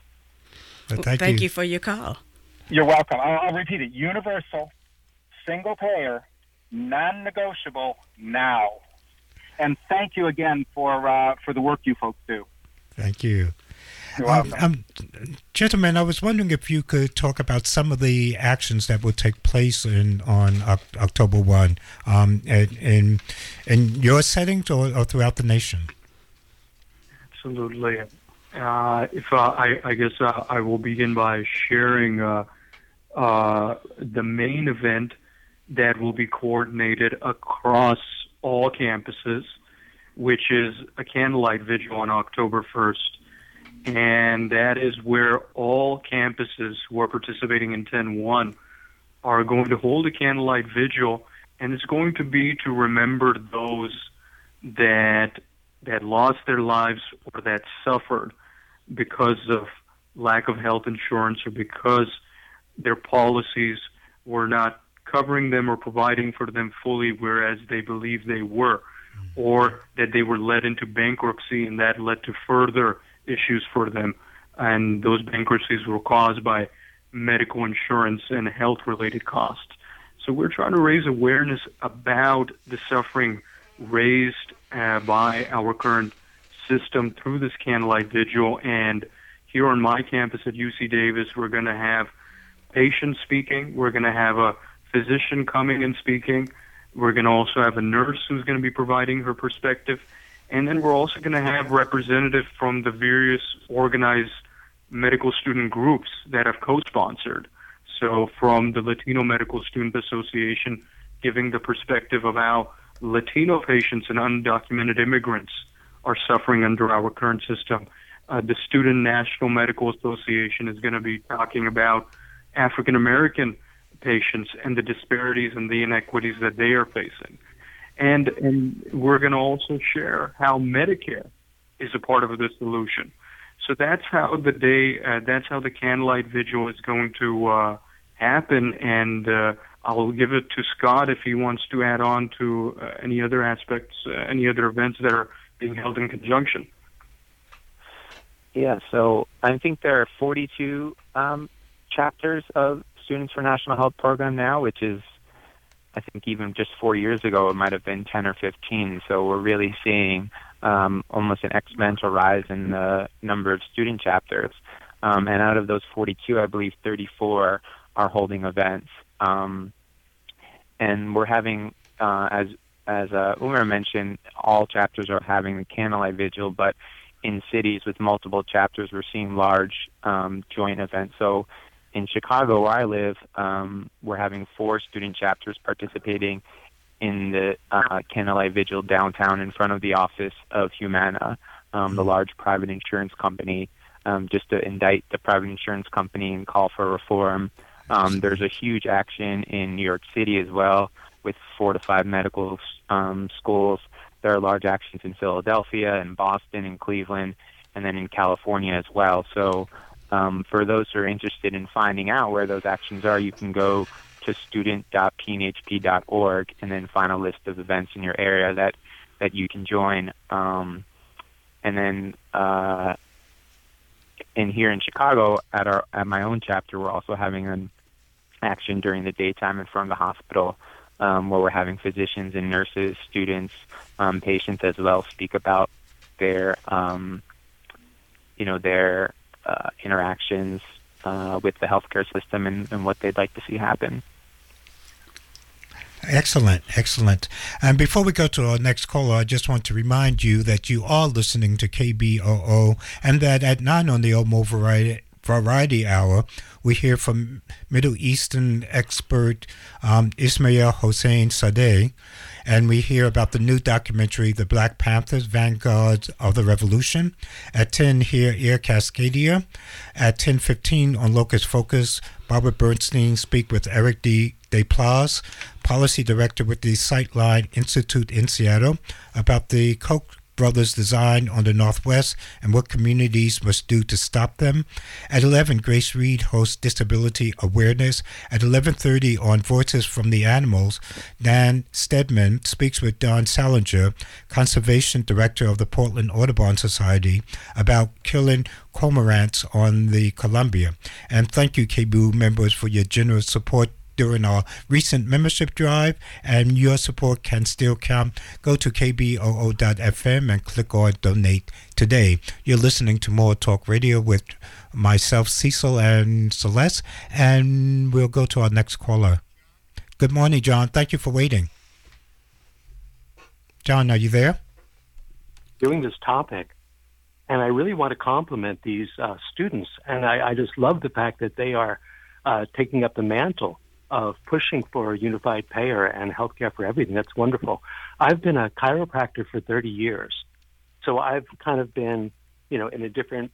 S9: Thank you for your call.
S13: You're welcome. I'll repeat it. Universal, single payer, non-negotiable, now. And thank you again for the work you folks do.
S7: Thank you. Gentlemen, I was wondering if you could talk about some of the actions that will take place on October 1 in your settings or throughout the nation.
S8: Absolutely. I guess I will begin by sharing the main event that will be coordinated across all campuses, which is a candlelight vigil on October 1st. And that is where all campuses who are participating in 10-1 are going to hold a candlelight vigil, and it's going to be to remember those that lost their lives or that suffered because of lack of health insurance or because their policies were not covering them or providing for them fully, whereas they believed they were, or that they were led into bankruptcy and that led to further issues for them, and those bankruptcies were caused by medical insurance and health-related costs. So we're trying to raise awareness about the suffering raised by our current system through this candlelight vigil. And here on my campus at UC Davis, we're going to have patients speaking. We're going to have a physician coming and speaking. We're going to also have a nurse who's going to be providing her perspective. And then we're also going to have representatives from the various organized medical student groups that have co-sponsored. So from the Latino Medical Student Association, giving the perspective of how Latino patients and undocumented immigrants are suffering under our current system. The Student National Medical Association is going to be talking about African American patients and the disparities and the inequities that they are facing. And we're going to also share how Medicare is a part of the solution. So that's how the day, that's how the candlelight vigil is going to happen. And I'll give it to Scott if he wants to add on to any other aspects, any other events that are being held in conjunction.
S10: Yeah, so I think there are 42 chapters of Students for National Health Program now, which is, I think even just 4 years ago, it might have been 10 or 15. So we're really seeing almost an exponential rise in the number of student chapters. And out of those 42, I believe 34 are holding events. And we're having, as Umar mentioned, all chapters are having the Candlelight Vigil, but in cities with multiple chapters, we're seeing large joint events. So in Chicago, where I live, we're having 4 student chapters participating in the Candlelight Vigil downtown in front of the office of Humana, the large private insurance company, just to indict the private insurance company and call for reform. There's a huge action in New York City as well with 4 to 5 medical schools. There are large actions in Philadelphia and Boston and Cleveland, and then in California as well. So for those who are interested in finding out where those actions are, you can go to student.pnhp.org and then find a list of events in your area that you can join. And then in here in Chicago, at my own chapter, we're also having an action during the daytime in front of the hospital, where we're having physicians and nurses, students, patients as well speak about their their interactions with the healthcare system and what they'd like to see happen.
S7: Excellent. And before we go to our next caller, I just want to remind you that you are listening to KBOO, and that at 9 on the Omo Variety Hour, we hear from Middle Eastern expert Ismail Hossein Sadeh, and we hear about the new documentary, The Black Panthers, Vanguards of the Revolution. At 10, hear Air Cascadia. At 10:15 on Locust Focus, Barbara Bernstein speak with Eric Desplats, Policy Director with the Sightline Institute in Seattle, about the Koch brothers' design on the Northwest and what communities must do to stop them. At 11, Grace Reed hosts Disability Awareness. At 11:30 on Voices from the Animals, Dan Stedman speaks with Don Salinger, Conservation Director of the Portland Audubon Society, about killing cormorants on the Columbia. And thank you, KBOO members, for your generous support during our recent membership drive, and your support can still count. Go to kboo.fm and click on Donate Today. You're listening to More Talk Radio with myself, Cecil, and Celeste, and we'll go to our next caller. Good morning, John. Thank you for waiting. John, are you there?
S14: Doing this topic, and I really want to compliment these students, and I just love the fact that they are taking up the mantle of pushing for a unified payer and healthcare for everything. That's wonderful. I've been a chiropractor for 30 years, so I've kind of been, in a different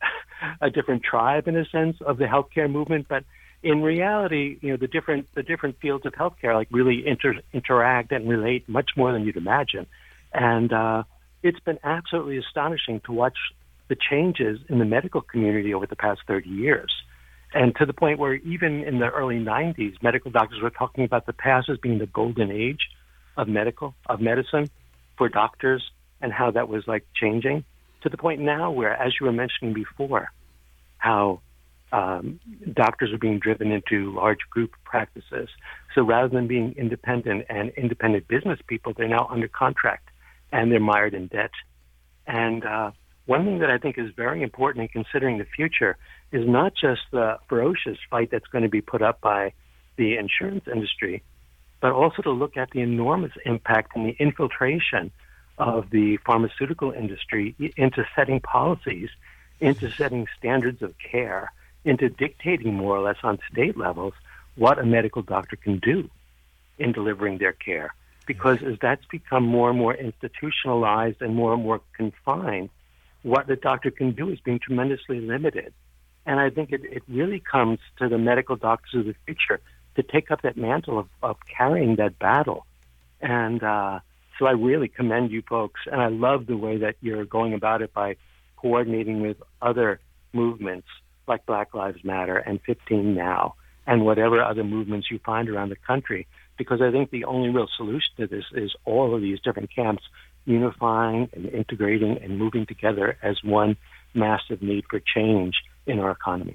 S14: tribe in a sense of the healthcare movement. But in reality, the different fields of healthcare like really interact and relate much more than you'd imagine. And it's been absolutely astonishing to watch the changes in the medical community over the past 30 years. And to the point where even in the early 90s, medical doctors were talking about the past as being the golden age of medicine for doctors, and how that was like changing, to the point now where, as you were mentioning before, how doctors are being driven into large group practices. So rather than being independent and independent business people, they're now under contract and they're mired in debt. And one thing that I think is very important in considering the future is not just the ferocious fight that's going to be put up by the insurance industry, but also to look at the enormous impact and the infiltration of the pharmaceutical industry into setting policies, into setting standards of care, into dictating more or less on state levels what a medical doctor can do in delivering their care. Because as that's become more and more institutionalized and more confined, what the doctor can do is being tremendously limited. And I think it really comes to the medical doctors of the future to take up that mantle of carrying that battle. And so I really commend you folks, and I love the way that you're going about it by coordinating with other movements like Black Lives Matter and 15 Now and whatever other movements you find around the country, because I think the only real solution to this is all of these different camps unifying and integrating and moving together as one massive need for change in our economy.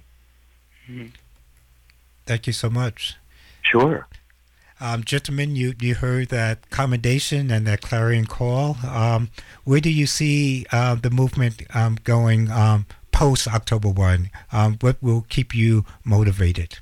S7: Thank you so much.
S14: Sure.
S7: Gentlemen, you heard that commendation and that clarion call. Where do you see the movement going post October 1? What will keep you motivated?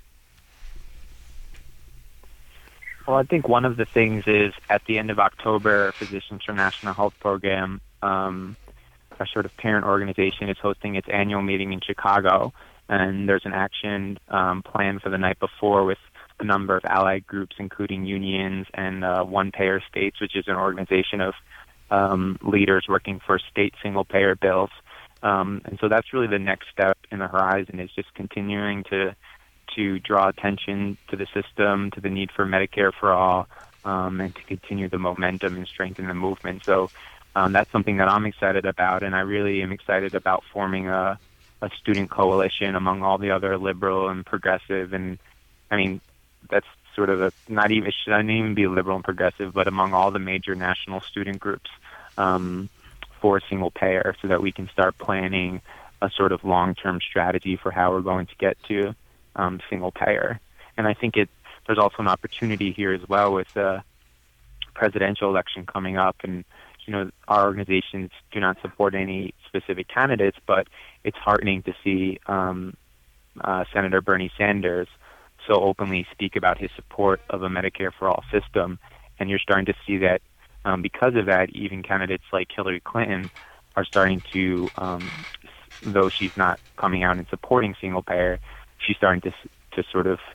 S10: Well, I think one of the things is at the end of October, Physicians for National Health Program, our sort of parent organization, is hosting its annual meeting in Chicago, and there's an action plan for the night before with a number of allied groups, including unions and One Payer States, which is an organization of leaders working for state single-payer bills. And so that's really the next step in the horizon, is just continuing to draw attention to the system, to the need for Medicare for all, and to continue the momentum and strengthen the movement. So that's something that I'm excited about, and I really am excited about forming a student coalition among all the other liberal and progressive, and I mean, that's sort of it shouldn't even be liberal and progressive, but among all the major national student groups for single payer, so that we can start planning a sort of long-term strategy for how we're going to get to single payer. And I think there's also an opportunity here as well with the presidential election coming up, and our organizations do not support any specific candidates, but it's heartening to see Senator Bernie Sanders so openly speak about his support of a Medicare for all system. And you're starting to see that because of that, even candidates like Hillary Clinton are starting to, though she's not coming out and supporting single payer, she's starting to sort of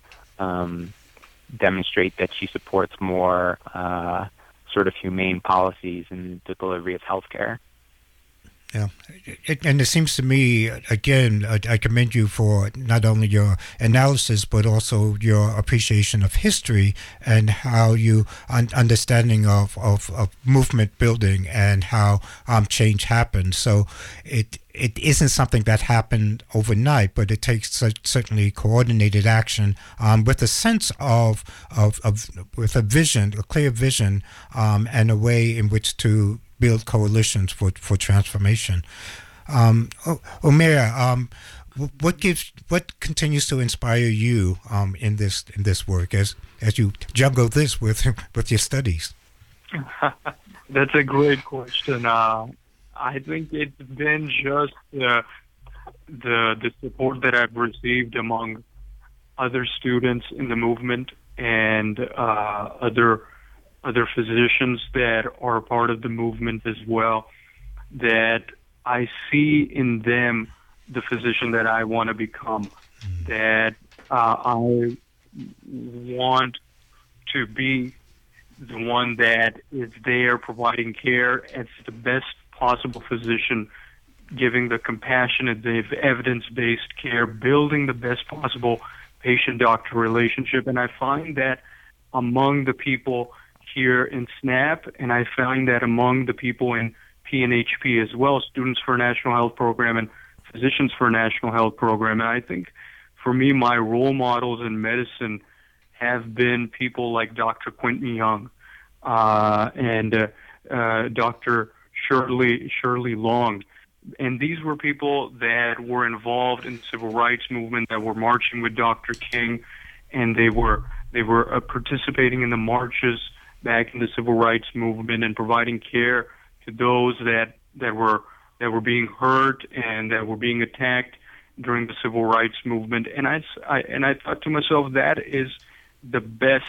S10: demonstrate that she supports more sort of humane policies in the delivery of healthcare.
S7: Yeah, and it seems to me, again, I commend you for not only your analysis, but also your appreciation of history and how you understanding of movement building and how change happens. So it isn't something that happened overnight, but it takes certainly coordinated action with a sense of with a vision, a clear vision, and a way in which to build coalitions for transformation. Omer, what continues to inspire you in this work as you juggle this with your studies?
S8: That's a great question. I think it's been just the support that I've received among other students in the movement and other physicians that are part of the movement as well, that I see in them the physician that I want to become, that I want to be the one that is there providing care as the best possible physician, giving the compassionate, the evidence-based care, building the best possible patient-doctor relationship. And I find that among the people here in SNAP, and I find that among the people in PNHP as well, Students for a National Health Program and Physicians for a National Health Program. And I think for me, my role models in medicine have been people like Dr. Quentin Young and Dr. Shirley Long. And these were people that were involved in the civil rights movement, that were marching with Dr. King, and they were participating in the marches back in the civil rights movement and providing care to those that were being hurt and that were being attacked during the civil rights movement. And I thought to myself, that is the best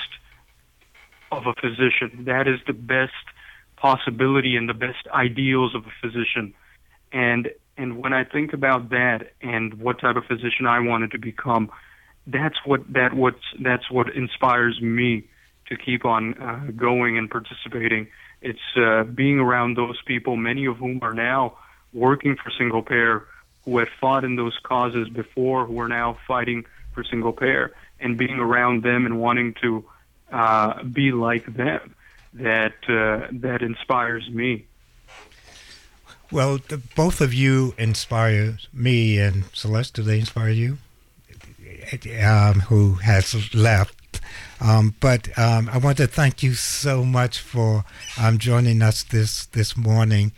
S8: of a physician. That is the best possibility and the best ideals of a physician. And when I think about that and what type of physician I wanted to become, that's what inspires me to keep on going and participating. It's being around those people, many of whom are now working for single payer, who had fought in those causes before, who are now fighting for single payer, and being around them and wanting to be like them. That inspires me.
S7: Well, both of you inspire me, and Celeste, do they inspire you? Who has left. But I want to thank you so much for joining us this morning.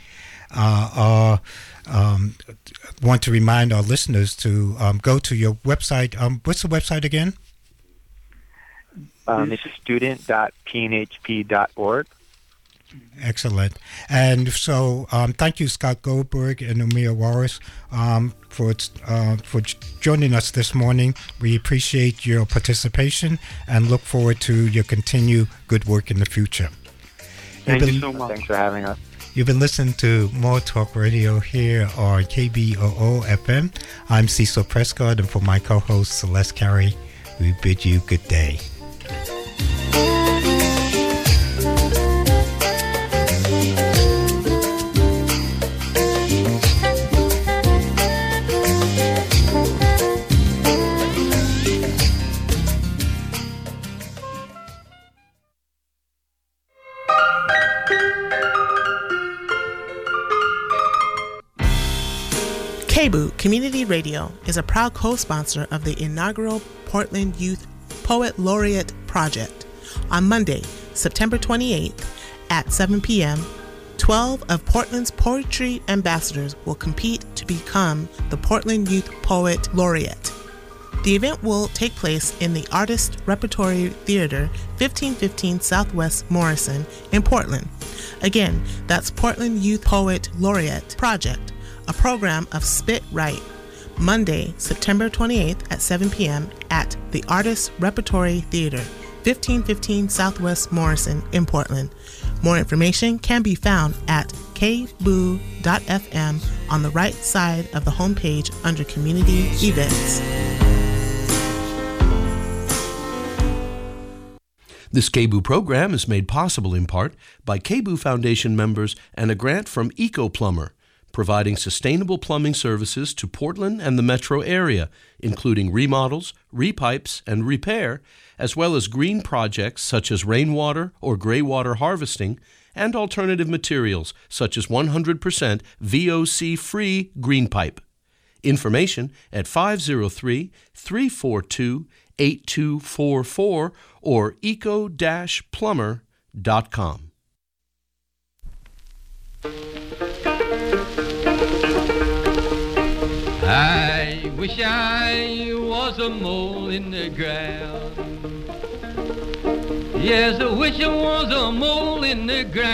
S7: Want to remind our listeners to go to your website. What's the website again?
S10: It's student.pnhp.org.
S7: Excellent. And so thank you, Scott Goldberg and Amir Waris, for joining us this morning. We appreciate your participation and look forward to your continued good work in the future.
S8: Thank you so much.
S10: Thanks for having us.
S7: You've been listening to More Talk Radio here on KBOO FM. I'm Cecil Prescott, and for my co-host Celeste Carey, we bid you good day.
S15: KBOO Community Radio is a proud co-sponsor of the inaugural Portland Youth Poet Laureate Project. On Monday, September 28th at 7 p.m., 12 of Portland's poetry ambassadors will compete to become the Portland Youth Poet Laureate. The event will take place in the Artist Repertory Theater, 1515 Southwest Morrison in Portland. Again, that's Portland Youth Poet Laureate Project, a program of Spit Right, Monday, September 28th at 7 p.m. at the Artist Repertory Theater, 1515 Southwest Morrison in Portland. More information can be found at kboo.fm on the right side of the homepage under Community Events.
S16: This KBOO program is made possible in part by KBOO Foundation members and a grant from EcoPlumber, providing sustainable plumbing services to Portland and the metro area, including remodels, repipes, and repair, as well as green projects such as rainwater or gray water harvesting, and alternative materials such as 100% VOC-free green pipe. Information at 503-342-8244 or eco-plumber.com.
S17: I wish I was a mole in the ground. Yes, I wish I was a mole in the ground.